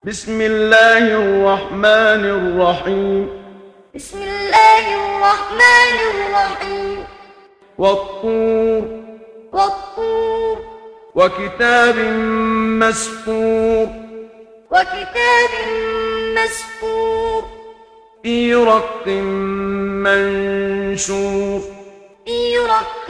بسم الله الرحمن الرحيم. بسم الله الرحمن الرحيم. والطور والطور وكتاب مسطور وكتاب مسطور في رق منشور في رق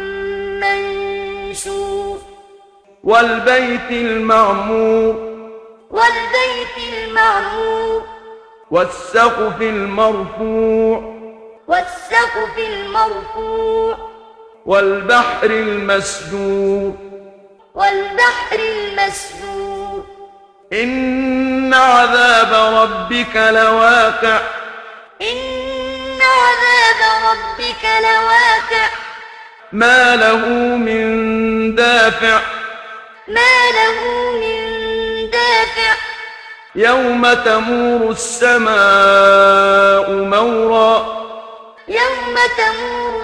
منشور والبيت المعمور والبيت المعمور والسقف المرفوع والسقف المرفوع والبحر المسجور والبحر المسجور إن عذاب ربك لواقع إن عذاب ربك لواقع ما له من دافع ما له من دافع يوم تمور السماء مورا يوم تمور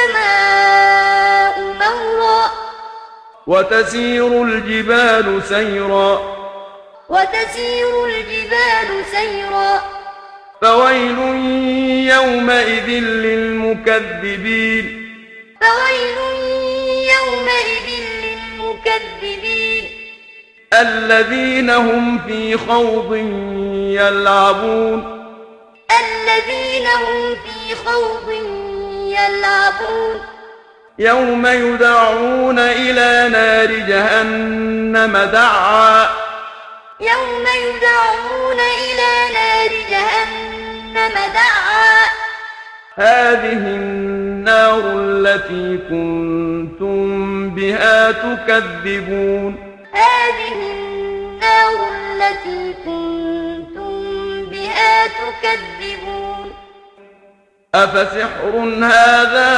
السماء مورا وتسير الجبال سيرا وتسير الجبال سيرا فويل يومئذ للمكذبين فويل يومئذ للمكذبين الذين هم في خوض يلعبون الذين هم في خوض يلعبون يوم يدعون إلى نار جهنم دعا يوم يدعون إلى نار جهنم دعا هذه النار التي كنتم بها تكذبون هذه النار التي كنتم بها تكذبون أفسحر هذا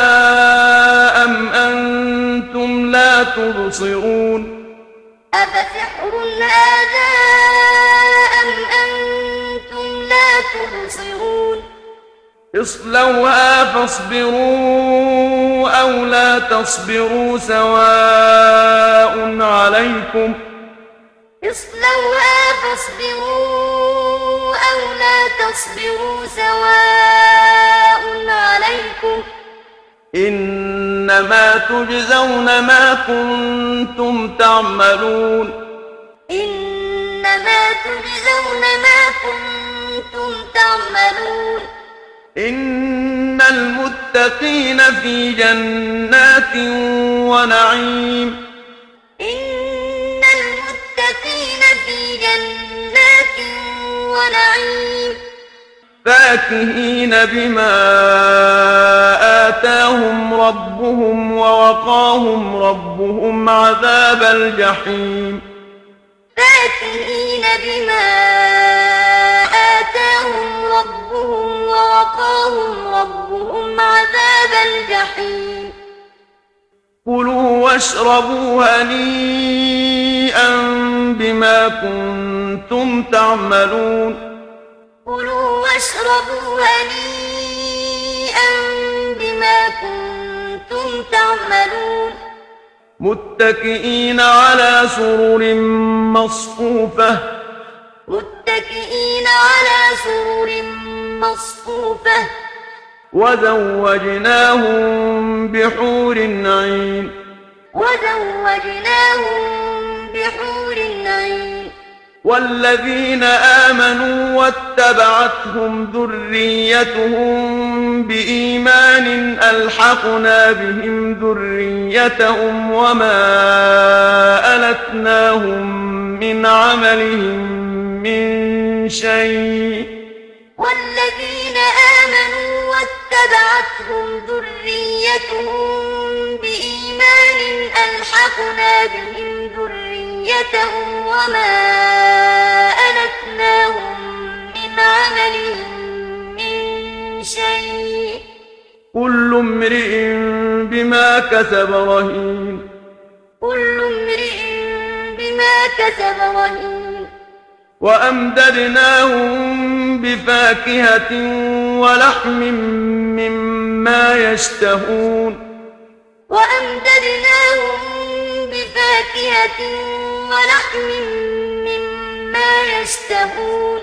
أم أنتم لا تبصرون أفسحر هذا أم أنتم لا تبصرون اصلوها فاصبروا أو لا تصبروا سواء عليكم اصلوها فاصبروا أو لا تصبروا سواء عليكم إنما تجزون ما كنتم تعملون إنما تجزون ما كنتم تعملون إن المتقين في جنات ونعيم إن المتقين في جنات ونعيم فاكهين بما آتاهم ربهم ووقاهم ربهم عذاب الجحيم فاكهين بما آتاهم ربهم ووقاهم ربهم عذاب الجحيم كلوا واشربوا هنيئا بما كنتم تعملون كلوا واشربوا هنيئا بما كنتم تعملون متكئين على سرر مصفوفة متكئين على سرر مصفوفة وزوجناهم بحور عين وزوجناهم بحور عين والذين آمنوا واتبعتهم ذريتهم بإيمان ألحقنا بهم ذريتهم وما ألتناهم من عملهم من شيء والذين آمنوا واتبعتهم ذريتهم بإيمان ألحقنا بهم ذريتهم وما ألتناهم من عملهم من شيء كل امرئ بما كسب رهين كل امرئ بما كسب رهين وأمددناهم بفاكهة ولحم مما يشتهون وأمددناهم بفاكهة ولحم مما مما يشتهون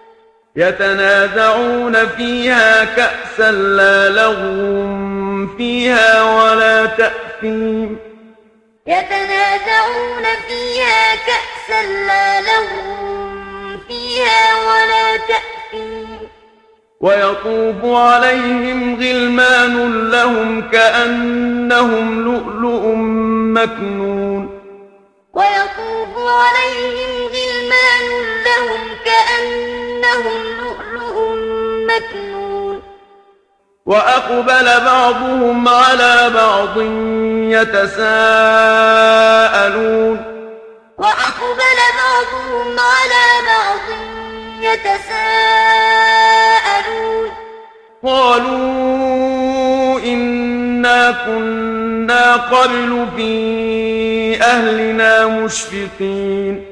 يتنازعون فيها كأسا لا لغو فيها ولا تأثيم يتنازعون فيها كأسا لا لغو فيها ولا تأثيم ويطوف عليهم غلمان لهم كأنهم لؤلؤ مكنون ويطوف عليهم غلمان لهم كأنهم لؤلؤ مكنون وأقبل بعضهم على بعض يتساءلون وأقبل بعضهم على بعض يتساءلون قالوا إنا كنا قبل في أهلنا مشفقين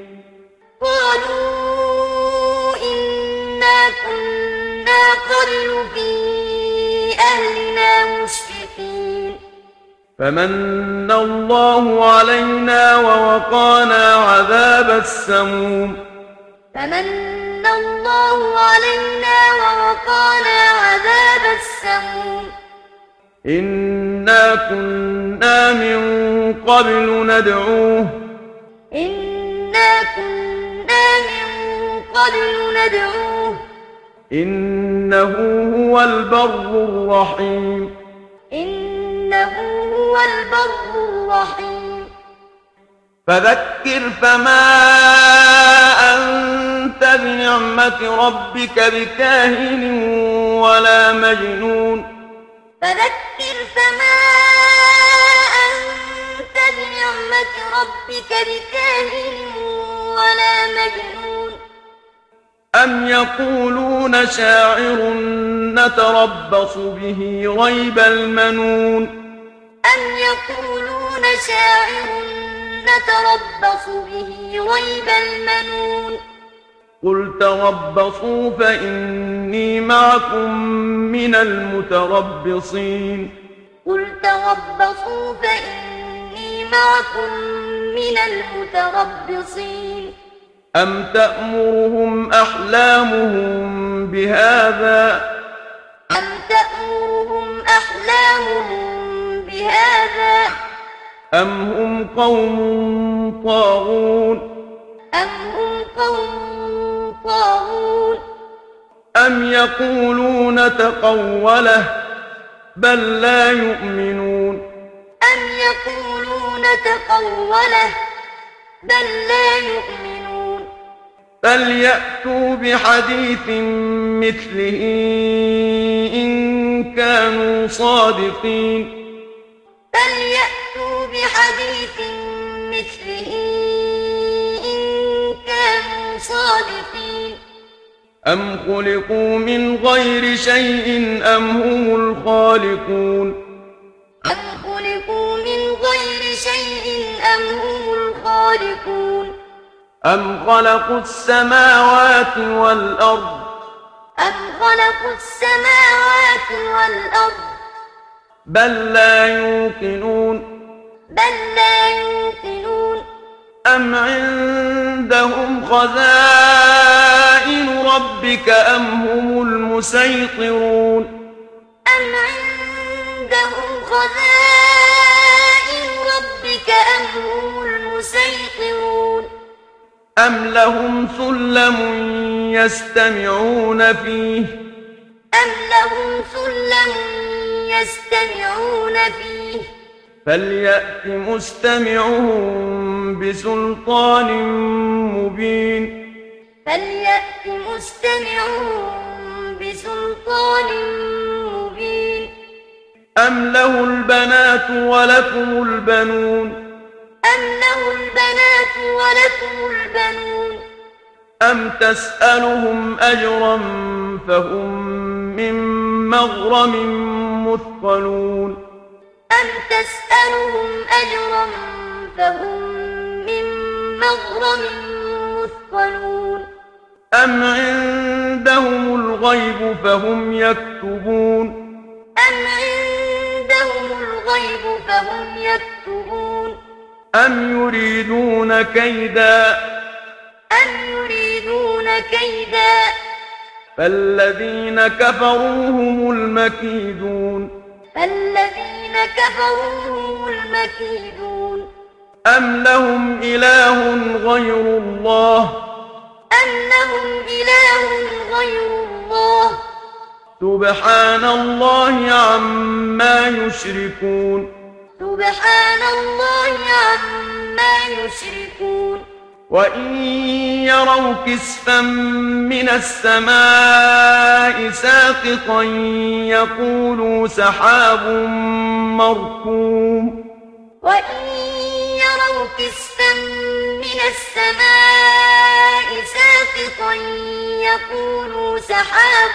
قالوا إنا كنا قبل في أهلنا مشفقين فمن الله علينا ووقانا عذاب السموم فمن الله علينا ووقانا عذاب السموم إنا كنا من قبل ندعوه إنا كنا من قبل ندعوه إنه هو البر الرحيم إنه هو البر الرحيم فذكر فما أنت بنعمة ربك بكاهن ولا مجنون فذكر فما أنت بنعمة ربك بكاهن ولا مجنون أم يقولون شاعر نتربص به ريب المنون أم يقولون شاعر نتربص به ريب المنون قل تربصوا فإني معكم من المتربصين قل تربصوا فإني معكم من المتربصين أم تأمرهم أحلامهم بهذا أم تأمرهم أحلامهم بهذا أم هم قوم طاغون أم هم قوم طاغون أم يقولون تقوله بل لا يؤمنون أم يقولون تقوله بل لا يؤمنون فليأتوا بحديث مثله إن كانوا صادقين فليأتوا بحديث مثله إن كانوا صادقين أم خلقوا من غير شيء أم هم الخالقون أم خلقوا من غير شيء أم هم الخالقون أم خلقوا السماوات والأرض أم خلقوا السماوات والأرض بل لا يوقنون بل لا يوقنون أم عندهم خزائن ربك أم هم المسيطرون أم عندهم خزائن ربك أم هم المسيطرون أم لهم سلم يستمعون فيه أم لهم سلم يستمعون فيه فليأت مستمعهم بسلطان مبين فليأت مستمعهم بسلطان مبين أم له البنات ولكم البنون أم له البنات ولكم البنون أم تسألهم أجرا فهم من مغرم مثقلون أم تسألهم أجرا فهم من مغرم مثقلون أم عندهم الغيب فهم يكتبون أم عندهم الغيب فهم يكتبون أم يريدون كيدا أم يريدون كيدا فالذين كفروا هم المكيدون فالذين كفروا هم المكيدون أم لهم إله غير الله أم لهم إله غير الله سبحان الله عما يشركون سبحان الله عما يشركون وإن يروا كسفا من السماء ساقطا يقولوا سحاب مركوم وإن يروا كسفا من السماء ساقطا يقولوا سحاب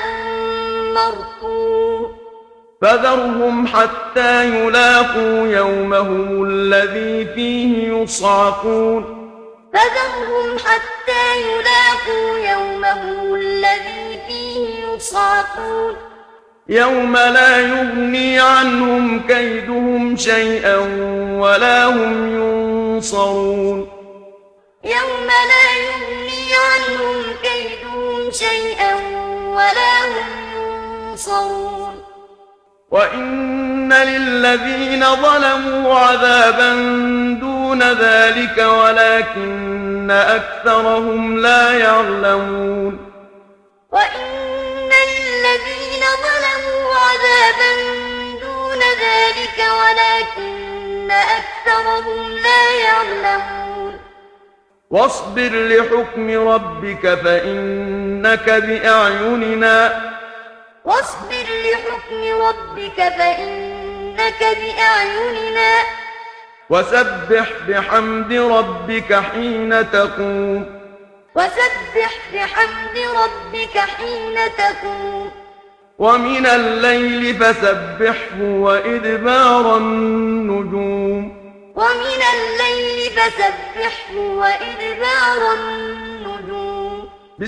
مركوم فذرهم حتى يلاقوا يومهم الذي فيه يصعقون فذرهم حتى يلاقوا يومهم الذي فيه يصعقون يوم لا يغني عنهم كيدهم شيئا ولا هم ينصرون يوم لا يغني عنهم كيدهم شيئا ولا هم ينصرون وإن للذين ظلموا عذابا دون ذلك ولكن أكثرهم لا يعلمون وإن للذين ظلموا عذابا دون ذلك ولكن أكثرهم لا يعلمون واصبر لحكم ربك فإنك بأعيننا واصبر لحكم ربك فإنك بأعيننا وسبح بحمد ربك حين تقوم وسبح بحمد ربك حين تقوم ومن الليل فسبحه وإدبار النجوم ومن الليل فسبحه وإدبار النجوم